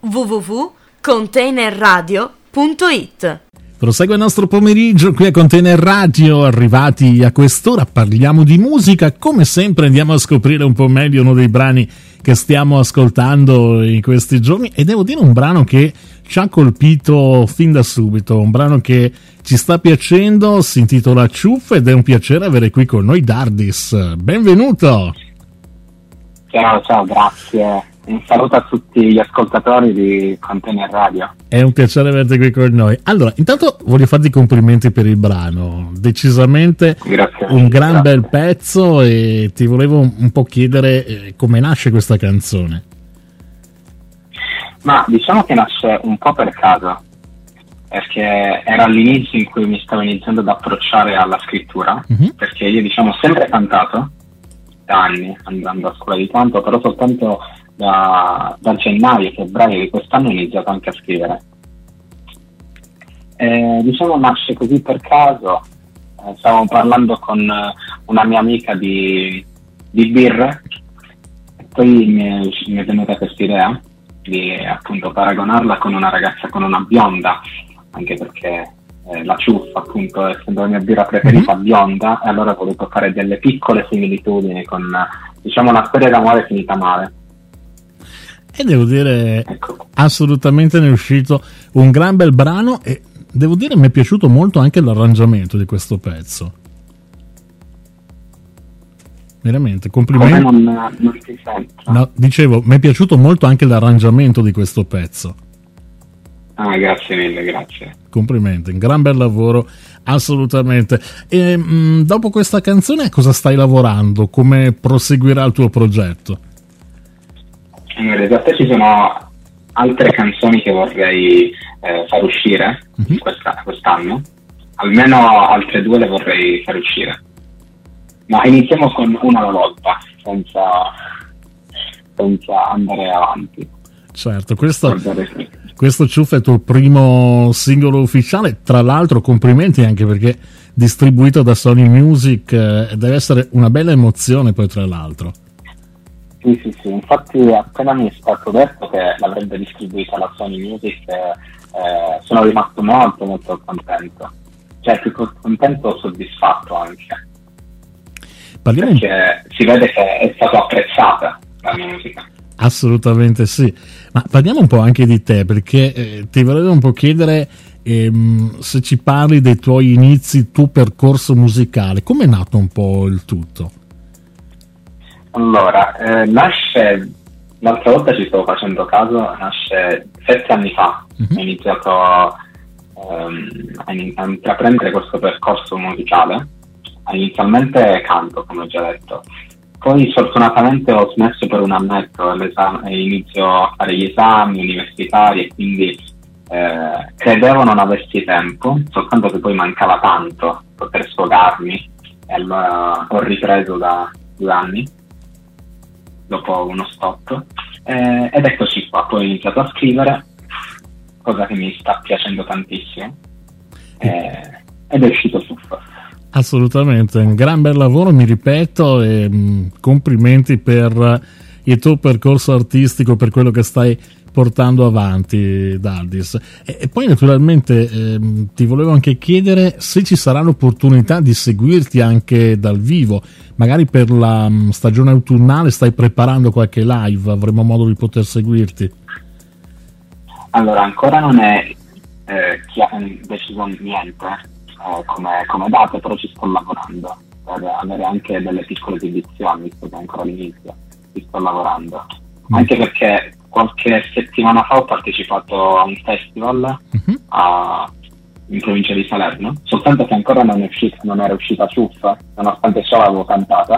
www.containerradio.it. Prosegue il nostro pomeriggio qui a Container Radio. Arrivati a quest'ora parliamo di musica, come sempre andiamo a scoprire un po' meglio uno dei brani che stiamo ascoltando in questi giorni, e devo dire un brano che ci ha colpito fin da subito, un brano che ci sta piacendo, si intitola Ciuff ed è un piacere avere qui con noi Dardis. Benvenuto! Ciao, grazie. Un saluto a tutti gli ascoltatori di Container Radio. È un piacere averti qui con noi. Allora, intanto voglio farti i complimenti per il brano, decisamente un gran bel pezzo, e ti volevo un po' chiedere come nasce questa canzone. Ma diciamo che nasce un po' per caso, perché era all'inizio in cui mi stavo iniziando ad approcciare alla scrittura, perché io ho sempre cantato da anni, andando a scuola di canto, però soltanto da gennaio, febbraio di quest'anno ho iniziato anche a scrivere. Nasce così per caso. Stavo parlando con una mia amica di birre, e poi mi è venuta questa idea di appunto paragonarla con una ragazza, con una bionda, anche perché la ciuffa appunto essendo la mia birra preferita bionda, e allora ho voluto fare delle piccole similitudini con una storia d'amore finita male. E devo dire, ecco, assolutamente ne è uscito un gran bel brano, e devo dire mi è piaciuto molto anche l'arrangiamento di questo pezzo. Veramente, complimenti. Come non ti sento? No, dicevo, mi è piaciuto molto anche l'arrangiamento di questo pezzo. Ah, grazie mille, grazie. Complimenti, un gran bel lavoro, assolutamente. E dopo questa canzone cosa stai lavorando? Come proseguirà il tuo progetto? In realtà ci sono altre canzoni che vorrei far uscire quest'anno, almeno altre 2 le vorrei far uscire, ma iniziamo con una alla volta, senza andare avanti. Certo, questo Ciuff è il tuo primo singolo ufficiale, tra l'altro complimenti anche perché distribuito da Sony Music, deve essere una bella emozione poi tra l'altro. Sì, infatti appena mi è stato detto che l'avrebbe distribuita la Sony Music, sono rimasto molto molto contento, più contento, soddisfatto anche, perché si vede che è stata apprezzata la mia musica. Assolutamente sì, ma parliamo un po' anche di te, perché ti volevo un po' chiedere se ci parli dei tuoi inizi, il tuo percorso musicale, come è nato un po' il tutto? Allora, nasce, l'altra volta ci stavo facendo caso, nasce 7 anni fa. Ho iniziato a intraprendere questo percorso musicale. Inizialmente canto, come ho già detto, poi sfortunatamente ho smesso per un annetto e inizio a fare gli esami universitari, e quindi credevo non avessi tempo, soltanto che poi mancava tanto poter sfogarmi, e allora ho ripreso da 2 anni dopo uno stop, ed eccoci qua. Poi ho iniziato a scrivere, cosa che mi sta piacendo tantissimo, ed è uscito Ciuff. Assolutamente, un gran bel lavoro, mi ripeto, e complimenti per il tuo percorso artistico, per quello che stai portando avanti, Dardis. E poi naturalmente ti volevo anche chiedere se ci sarà l'opportunità di seguirti anche dal vivo, magari per la stagione autunnale stai preparando qualche live, avremo modo di poter seguirti? Allora, ancora non è deciso niente come date, però ci sto lavorando per avere anche delle piccole esibizioni, visto che è ancora all'inizio, ci sto lavorando. Anche perché qualche settimana fa ho partecipato a un festival in provincia di Salerno, soltanto che ancora non era uscita Ciuff, nonostante già l'avevo cantata.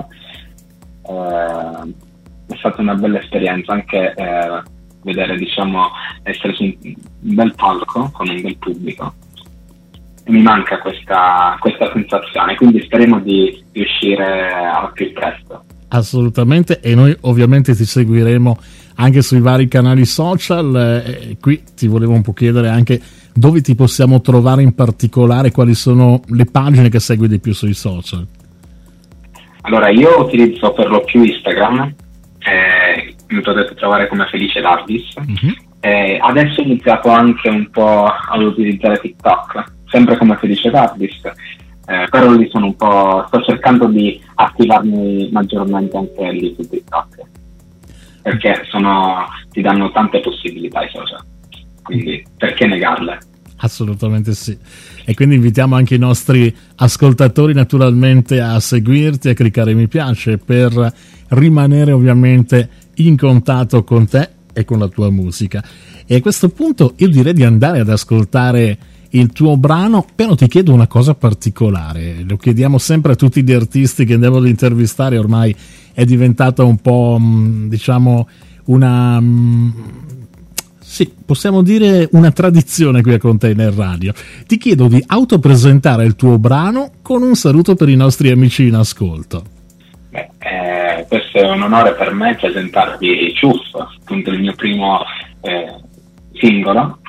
È stata una bella esperienza anche vedere, essere su un bel palco con un bel pubblico. Mi manca questa sensazione, quindi speriamo di riuscire al più presto. Assolutamente, e noi ovviamente ti seguiremo anche sui vari canali social. Qui ti volevo un po' chiedere anche dove ti possiamo trovare in particolare, quali sono le pagine che segui di più sui social. Allora, io utilizzo per lo più Instagram, mi potete trovare come Felice Dardis, Adesso ho iniziato anche un po' ad utilizzare TikTok, sempre come felice Dardis, però lì sto cercando di attivarmi maggiormente anche lì su TikTok, perché ti danno tante possibilità i social, quindi perché negarle? Assolutamente sì. E quindi invitiamo anche i nostri ascoltatori naturalmente a seguirti, a cliccare mi piace per rimanere ovviamente in contatto con te e con la tua musica. E a questo punto io direi di andare ad ascoltare il tuo brano, però ti chiedo una cosa particolare, lo chiediamo sempre a tutti gli artisti che andiamo ad intervistare, ormai è diventata un po' diciamo una sì, possiamo dire una tradizione qui a Container Radio. Ti chiedo di autopresentare il tuo brano con un saluto per i nostri amici in ascolto. Questo è un onore per me presentarvi Ciuff, appunto il mio primo singolo.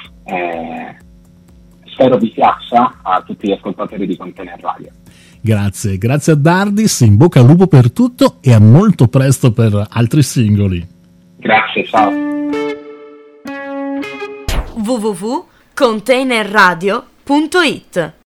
Spero vi piaccia a tutti gli ascoltatori di Container Radio. Grazie a Dardis, in bocca al lupo per tutto e a molto presto per altri singoli. Grazie, ciao. www.containerradio.it